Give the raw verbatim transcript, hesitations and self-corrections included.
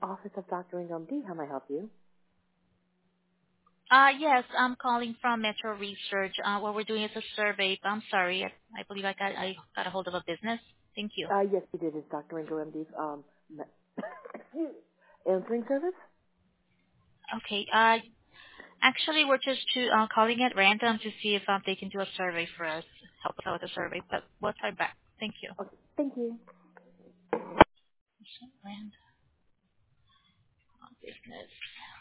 Office of Doctor Ringo M D. How may I help you? Uh, yes, I'm calling from Metro Research. Uh, what we're doing is a survey. I'm sorry, I, I believe I got I got a hold of a business. Thank you. Uh, yes, we did. It's Doctor Ringo M D's um, me- answering service. Okay. Uh, actually, we're just to, uh, calling at random to see if um, they can do a survey for us, help us out with a survey. But we'll try back. Thank you. Okay, thank you. Random business.